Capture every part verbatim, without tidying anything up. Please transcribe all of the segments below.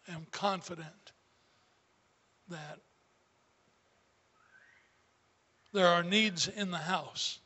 am confident that there are needs in the house.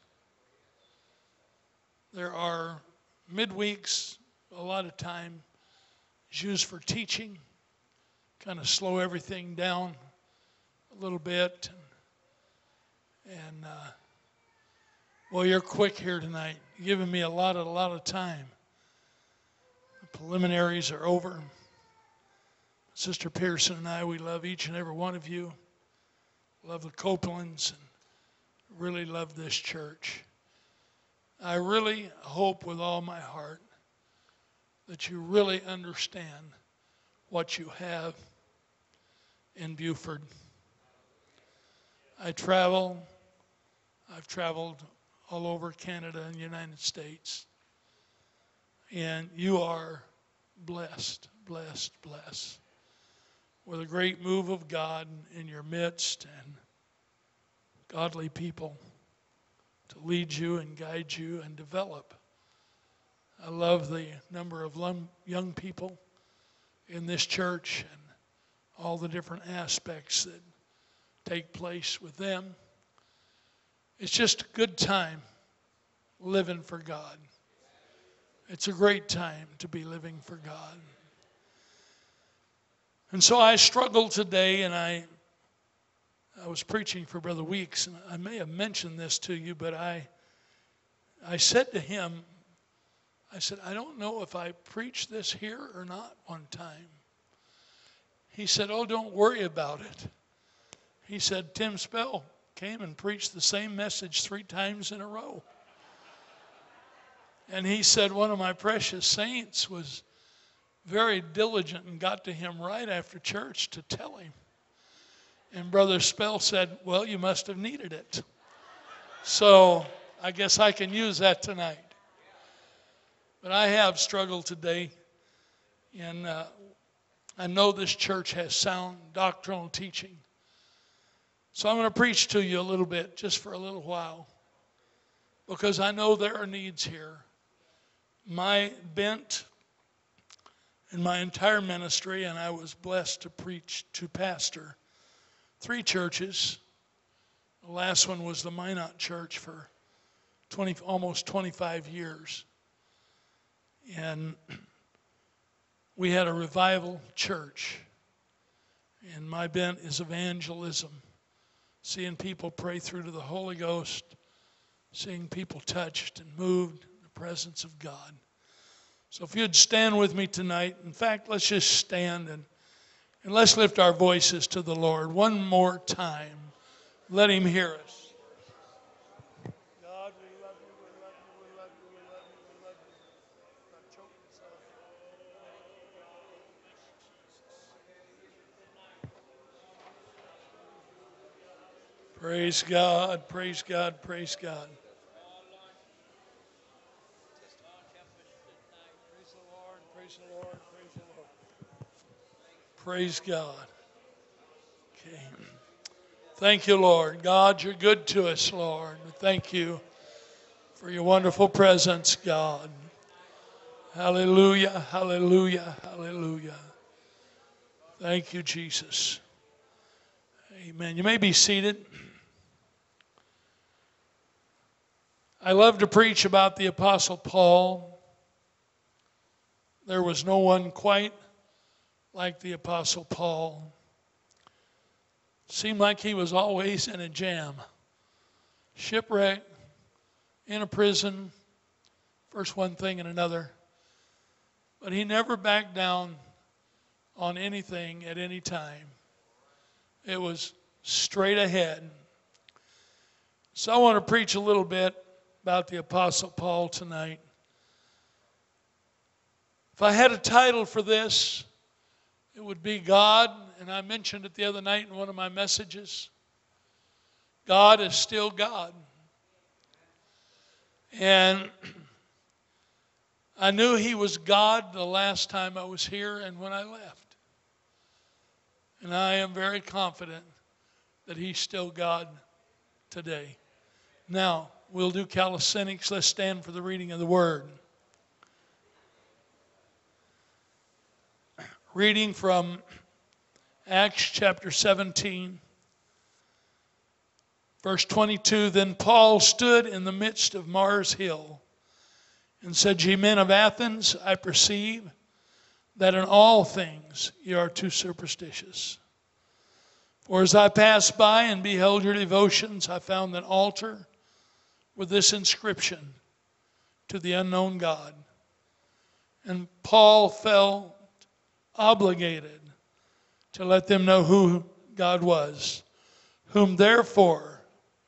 There are midweeks, a lot of time is used for teaching, kind of slow everything down a little bit. And, and uh, well, you're quick here tonight. You're giving me a lot, of, a lot of time. The preliminaries are over. Sister Pearson and I, we love each and every one of you. Love the Copelands and really love this church. I really hope with all my heart that you really understand what you have in Buford. I travel, I've traveled all over Canada and the United States. And you are blessed, blessed, blessed with a great move of God in your midst and godly people to lead you and guide you and develop. I love the number of young people in this church and all the different aspects that take place with them. It's just a good time living for God. It's a great time to be living for God. And so I struggled today, and I I was preaching for Brother Weeks, and I may have mentioned this to you, but I I said to him, I said, I don't know if I preached this here or not one time. He said, oh, don't worry about it. He said, Tim Spell came and preached the same message three times in a row. And he said one of my precious saints was very diligent and got to him right after church to tell him. And Brother Spell said, well, you must have needed it. So I guess I can use that tonight. But I have struggled today, and uh, I know this church has sound doctrinal teaching. So I'm going to preach to you a little bit, just for a little while, because I know there are needs here. My bent in my entire ministry, and I was blessed to preach, to pastor three churches. The last one was the Minot Church for twenty, almost twenty-five years. And we had a revival church. And my bent is evangelism. Seeing people pray through to the Holy Ghost. Seeing people touched and moved in the presence of God. So if you'd stand with me tonight. In fact, let's just stand and, and let's lift our voices to the Lord one more time. Let Him hear us. God, we love you, we love you, we love you, we love you, we love you. Not choke myself. Praise God, praise God, praise God. Praise the Lord, praise the Lord, praise the Lord. Praise God. Okay. Thank you, Lord. God, you're good to us, Lord. Thank you for your wonderful presence, God. Hallelujah, hallelujah, hallelujah. Thank you, Jesus. Amen. You may be seated. I love to preach about the Apostle Paul. There was no one quite like the Apostle Paul. Seemed like he was always in a jam. Shipwrecked, in a prison, first one thing and another. But he never backed down on anything at any time. It was straight ahead. So I want to preach a little bit about the Apostle Paul tonight. If I had a title for this, it would be God, and I mentioned it the other night in one of my messages. God is still God. And I knew He was God the last time I was here and when I left. And I am very confident that He's still God today. Now, we'll do calisthenics. Let's stand for the reading of the Word. Reading from Acts chapter seventeen, verse twenty-two, Then Paul stood in the midst of Mars Hill and said, Ye men of Athens, I perceive that in all things ye are too superstitious. For as I passed by and beheld your devotions, I found an altar with this inscription, To the unknown God. And Paul felt obligated to let them know who God was, whom therefore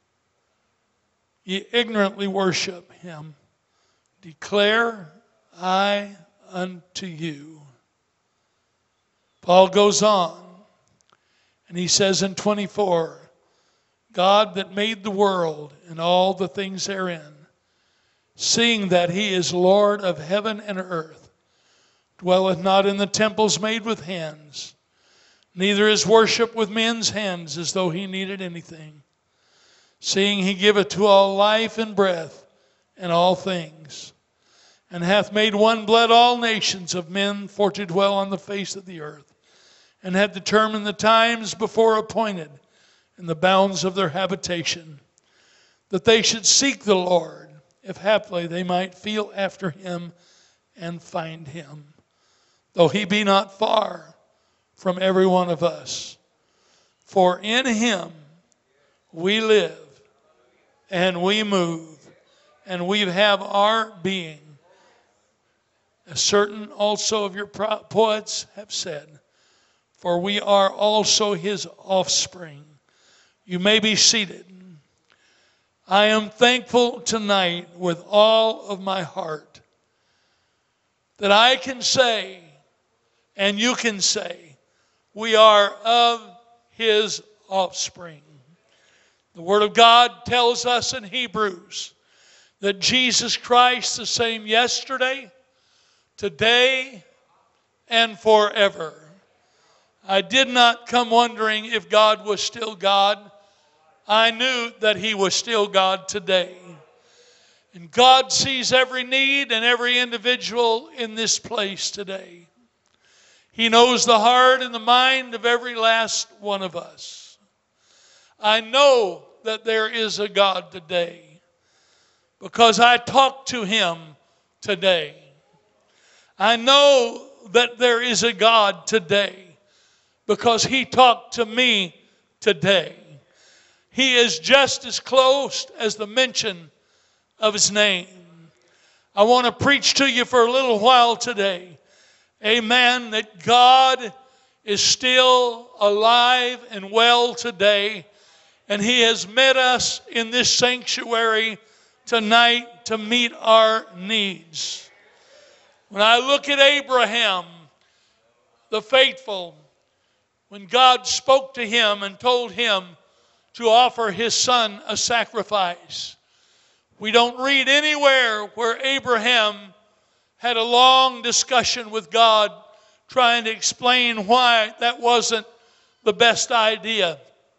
ye ignorantly worship him. Declare I unto you. Paul goes on, and he says in twenty-four, God that made the world and all the things therein, seeing that he is Lord of heaven and earth, dwelleth not in the temples made with hands, neither is worship with men's hands as though he needed anything, seeing he giveth to all life and breath and all things, and hath made one blood all nations of men for to dwell on the face of the earth, and hath determined the times before appointed and the bounds of their habitation, that they should seek the Lord, if haply they might feel after him and find him, though he be not far from every one of us. For in him we live, and we move, and we have our being. As certain also of your poets have said, for we are also his offspring. You may be seated. I am thankful tonight with all of my heart that I can say, and you can say, we are of his offspring. The Word of God tells us in Hebrews that Jesus Christ the same yesterday, today, and forever. I did not come wondering if God was still God. I knew that he was still God today. And God sees every need and every individual in this place today. He knows the heart and the mind of every last one of us. I know that there is a God today because I talked to him today. I know that there is a God today because he talked to me today. He is just as close as the mention of his name. I want to preach to you for a little while today. Amen. That God is still alive and well today. And he has met us in this sanctuary tonight to meet our needs. When I look at Abraham, the faithful, when God spoke to him and told him to offer his son a sacrifice, we don't read anywhere where Abraham had a long discussion with God trying to explain why that wasn't the best idea.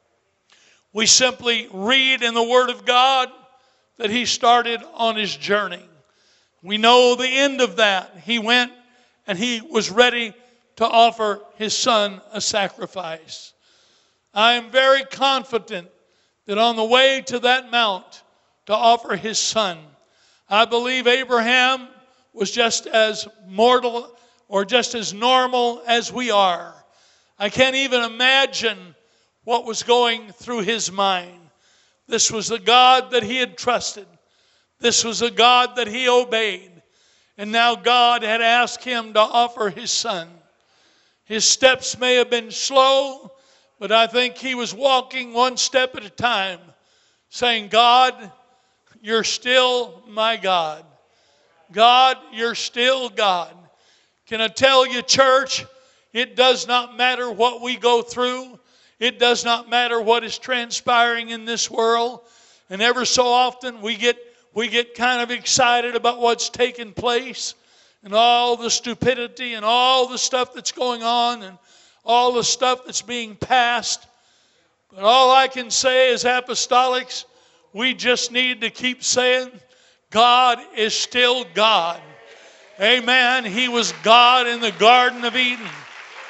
We simply read in the Word of God that he started on his journey. We know the end of that. He went and he was ready to offer his son a sacrifice. I am very confident that on the way to that mount to offer his son, I believe Abraham was just as mortal or just as normal as we are. I can't even imagine what was going through his mind. This was the God that he had trusted. This was a God that he obeyed. And now God had asked him to offer his son. His steps may have been slow, but I think he was walking one step at a time, saying, God, you're still my God. God, you're still God. Can I tell you, church, it does not matter what we go through. It does not matter what is transpiring in this world. And ever so often we get we get kind of excited about what's taking place and all the stupidity and all the stuff that's going on and all the stuff that's being passed. But all I can say is, apostolics, we just need to keep saying, God is still God. Amen. He was God in the Garden of Eden.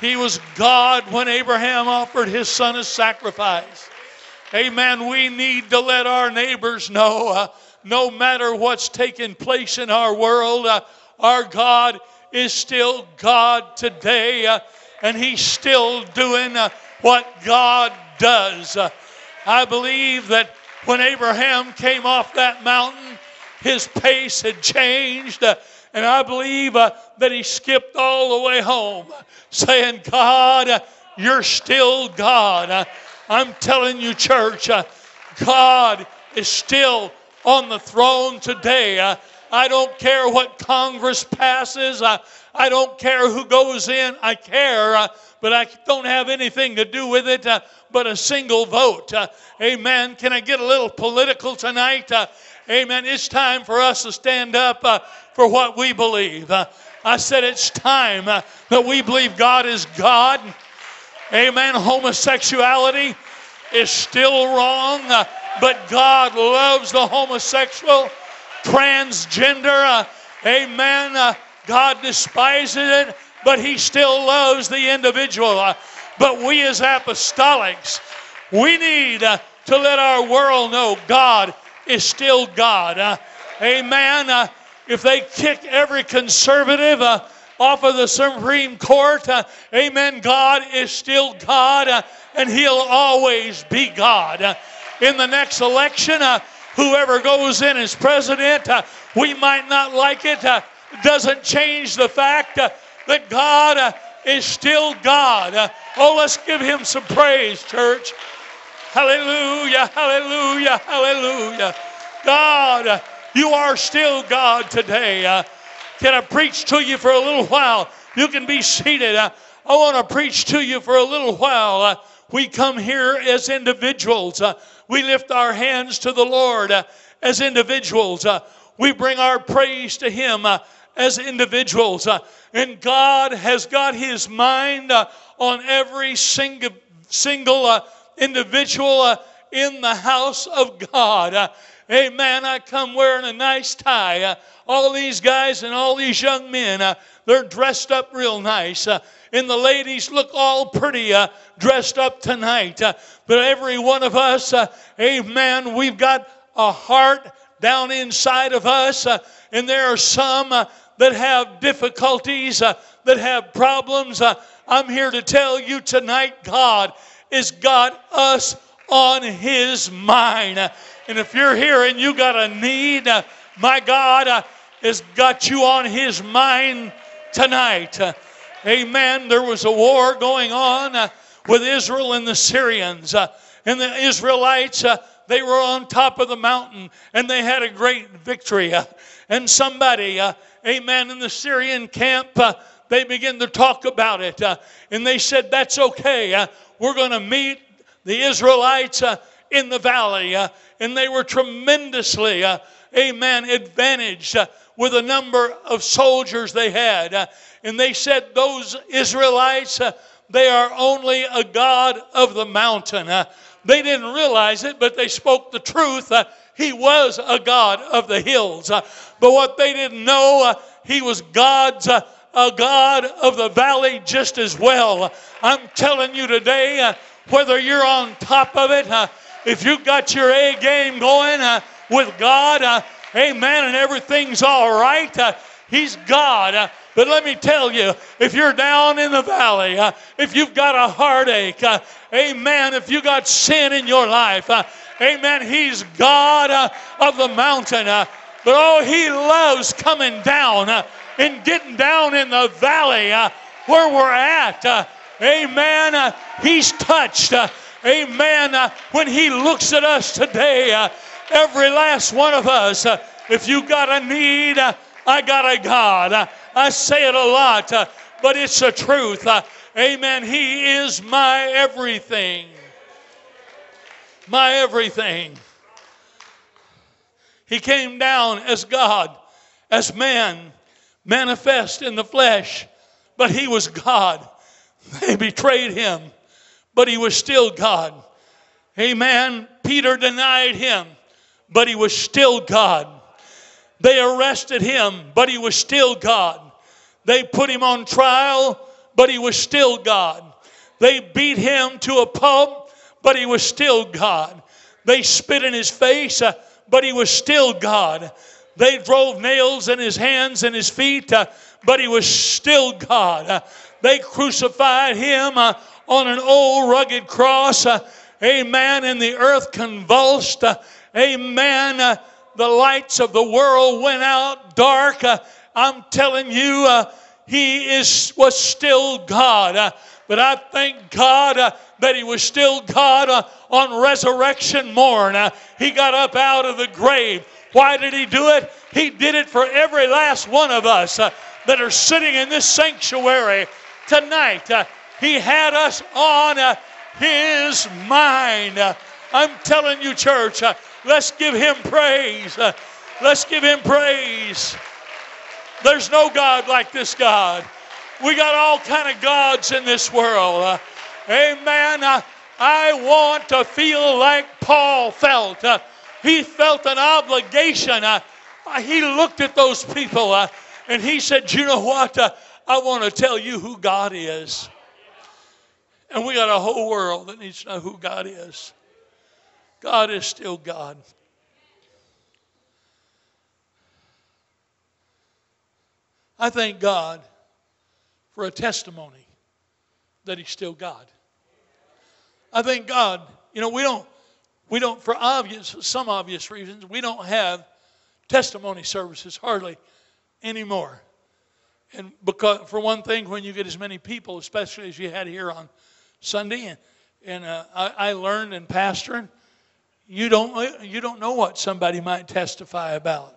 He was God when Abraham offered his son as sacrifice. Amen. We need to let our neighbors know, uh, no matter what's taking place in our world, uh, our God is still God today, uh, and He's still doing uh, what God does. Uh, I believe that when Abraham came off that mountain, his pace had changed, uh, and I believe uh, that he skipped all the way home, saying, God, uh, you're still God. Uh, I'm telling you, church, uh, God is still on the throne today. Uh, I don't care what Congress passes. Uh, I don't care who goes in. I care, uh, but I don't have anything to do with it uh, but a single vote. Uh, amen. Can I get a little political tonight? Uh, amen. It's time for us to stand up uh, for what we believe. Uh, I said it's time uh, that we believe God is God. Amen. Homosexuality is still wrong, uh, but God loves the homosexual, transgender. Uh, amen. Uh, God despises it, but He still loves the individual. Uh, but we as apostolics, we need uh, to let our world know God is still God. Uh, amen. Uh, if they kick every conservative uh, off of the Supreme Court, uh, amen, God is still God, uh, and He'll always be God. Uh, in the next election, uh, whoever goes in as president, uh, we might not like it. Uh, doesn't change the fact uh, that God uh, is still God. Uh, oh, let's give Him some praise, church. Hallelujah, hallelujah, hallelujah. God, uh, you are still God today. Uh, can I preach to you for a little while? You can be seated. Uh, I want to preach to you for a little while. Uh, we come here as individuals. Uh, we lift our hands to the Lord uh, as individuals. Uh, we bring our praise to Him uh, as individuals. Uh, and God has got His mind uh, on every single, single uh, individual uh, in the house of God. Uh, amen. I come wearing a nice tie. Uh, all these guys and all these young men, uh, they're dressed up real nice. Uh, and the ladies look all pretty uh, dressed up tonight. Uh, but every one of us, uh, amen, we've got a heart down inside of us. Uh, and there are some uh, that have difficulties, uh, that have problems. Uh, I'm here to tell you tonight, God has got us on His mind. Uh, and if you're here and you got a need, uh, my God uh, has got you on His mind tonight. Uh, amen. There was a war going on uh, with Israel and the Syrians. Uh, and the Israelites, uh, they were on top of the mountain and they had a great victory. Uh, and somebody, uh, amen, in the Syrian camp, uh, they began to talk about it. Uh, and they said, that's okay. Uh, we're going to meet the Israelites uh, in the valley. Uh, and they were tremendously, uh, amen, advantaged uh, with a number of soldiers they had. Uh, and they said, those Israelites, uh, they are only a god of the mountain. Uh, they didn't realize it, but they spoke the truth. Uh, he was a god of the hills. Uh, but what they didn't know, uh, he was God's uh, a God of the valley just as well. I'm telling you today, uh, whether you're on top of it, uh, if you've got your A game going uh, with God, uh, amen, and everything's all right, uh, He's God. Uh, but let me tell you, if you're down in the valley, uh, if you've got a heartache, uh, amen, if you got sin in your life, uh, amen, He's God uh, of the mountain. Uh, but oh, He loves coming down uh, and getting down in the valley uh, where we're at. Uh, amen. Uh, he's touched. Uh, amen. Uh, when He looks at us today, uh, every last one of us, uh, if you got a need, uh, I got a God. Uh, I say it a lot, uh, but it's the truth. Uh, amen. He is my everything. My everything. He came down as God, as man, manifest in the flesh, but He was God. They betrayed Him, but He was still God. Amen. Peter denied Him, but He was still God. They arrested Him, but He was still God. They put Him on trial, but he was still God. They beat him to a pulp, but he was still God. They spit in his face, uh, but he was still God. They drove nails in his hands and his feet, uh, but he was still God. Uh, they crucified him uh, on an old rugged cross. Uh, amen. And the earth convulsed. Uh, amen. Uh, the lights of the world went out dark. Uh, I'm telling you, uh, he is was still God. Uh, but I thank God uh, that he was still God uh, on resurrection morn. Uh, he got up out of the grave. Why did he do it? He did it for every last one of us uh, that are sitting in this sanctuary tonight. Uh, he had us on uh, his mind. Uh, I'm telling you, church, uh, let's give him praise. Uh, let's give him praise. There's no God like this God. We got all kind of gods in this world. Uh, amen. Uh, I want to feel like Paul felt. Uh, he felt an obligation. Uh, he looked at those people uh, and he said, you know what? Uh, I want to tell you who God is. And we got a whole world that needs to know who God is. God is still God. I thank God for a testimony that he's still God. I thank God, you know, we don't, we don't, for obvious, some obvious reasons, we don't have testimony services hardly anymore. And because, for one thing, when you get as many people, especially as you had here on Sunday, and, and uh, I, I learned in pastoring, you don't, you don't know what somebody might testify about.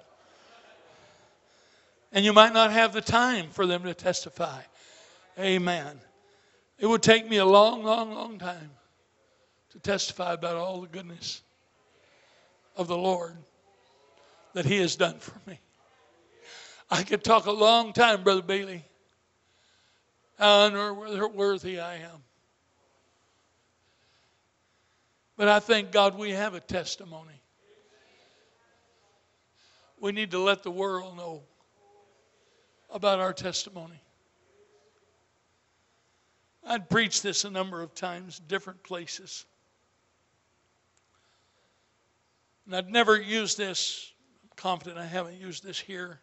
And you might not have the time for them to testify. Amen. It would take me a long, long, long time to testify about all the goodness of the Lord that he has done for me. I could talk a long time, Brother Bailey, how unworthy I am. But I thank God we have a testimony. We need to let the world know about our testimony. I'd preached this a number of times, different places. And I'd never used this. I'm confident I haven't used this here.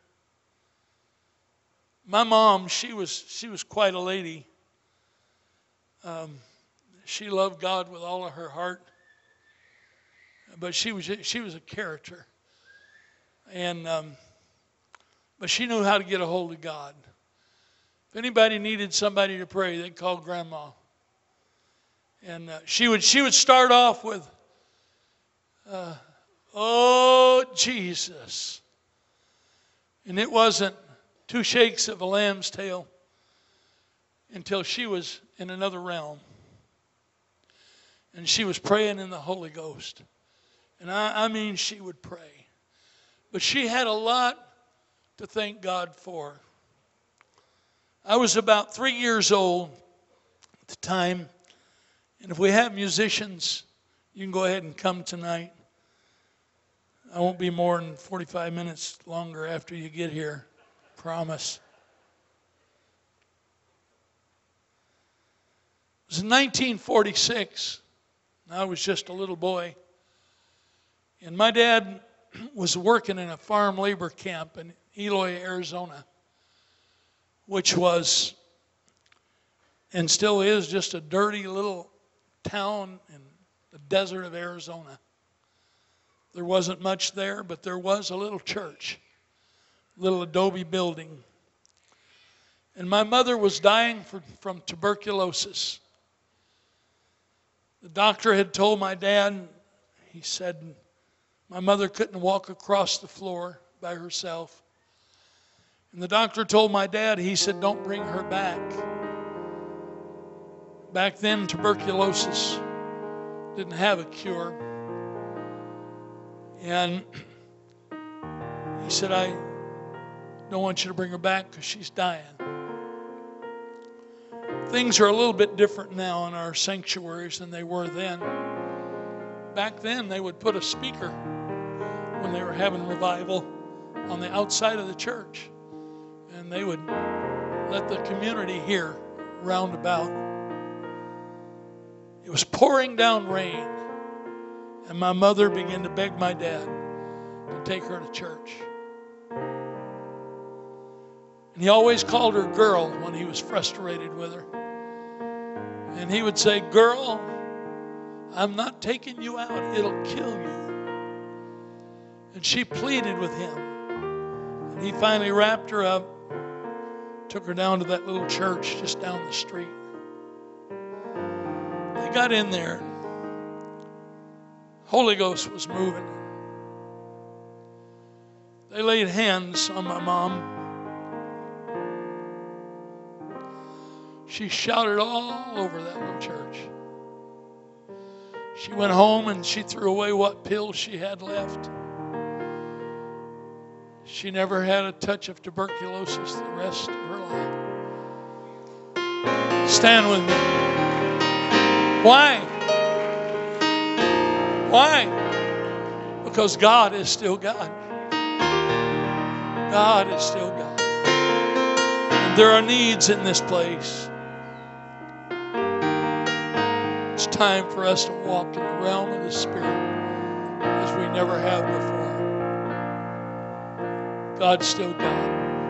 My mom, she was she was quite a lady. Um, she loved God with all of her heart, but she was she was a character, and um, but she knew how to get a hold of God. If anybody needed somebody to pray, they'd call Grandma, and uh, she would she would start off with, uh, "Oh Jesus," and it wasn't two shakes of a lamb's tail until she was in another realm. And she was praying in the Holy Ghost. And I, I mean, she would pray. But she had a lot to thank God for. I was about three years old at the time. And if we have musicians, you can go ahead and come tonight. I won't be more than forty-five minutes longer after you get here. Promise. It was in nineteen forty-six. I was just a little boy. And my dad was working in a farm labor camp in Eloy, Arizona, which was, and still is, just a dirty little town in the desert of Arizona. There wasn't much there, but there was a little church. Little adobe building. And my mother was dying for, from tuberculosis. The doctor had told my dad, he said, my mother couldn't walk across the floor by herself. And the doctor told my dad, he said, don't bring her back. Back then, tuberculosis didn't have a cure. And he said, I don't want you to bring her back because she's dying. Things are a little bit different now in our sanctuaries than they were then. Back then, they would put a speaker when they were having revival on the outside of the church. And they would let the community hear roundabout. It was pouring down rain, and my mother began to beg my dad to take her to church. And he always called her girl when he was frustrated with her. And he would say, "Girl, I'm not taking you out. It'll kill you." And she pleaded with him. And he finally wrapped her up, took her down to that little church just down the street. They got in there. Holy Ghost was moving. They laid hands on my mom. She shouted all over that little church. She went home and she threw away what pills she had left. She never had a touch of tuberculosis the rest of her life. Stand with me. Why? Why? Because God is still God. God is still God. And there are needs in this place. It's time for us to walk in the realm of the Spirit as we never have before. God's still God.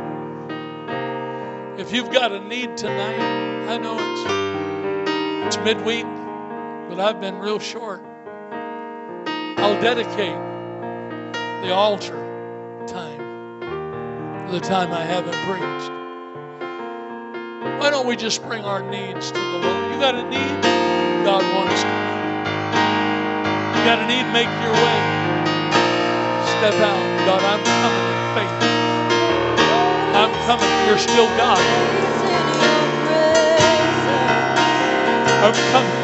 If you've got a need tonight, I know it's, it's midweek, but I've been real short. I'll dedicate the altar time for the time I haven't preached. Why don't we just bring our needs to the Lord? You got a need? God wants to meet. You got a need? Make your way. Step out. God, I'm coming in faith. I'm coming. You're still God. I'm coming.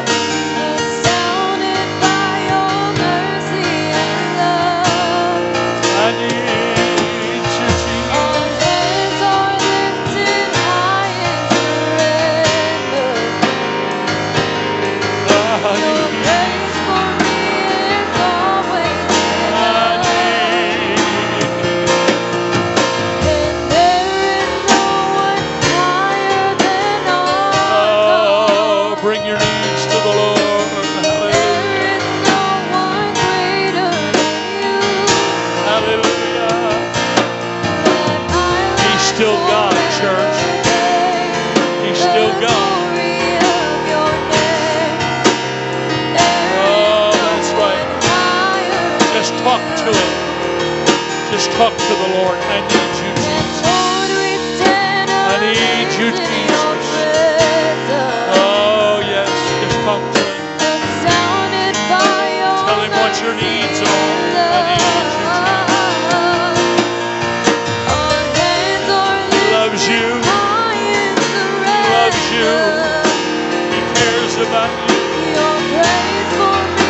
Talk to the Lord. I need you, Jesus. I need you, Jesus. Oh, yes. Just talk to Him. Tell Him what your needs are. I need you, Jesus. He loves you. He loves you. He cares about you.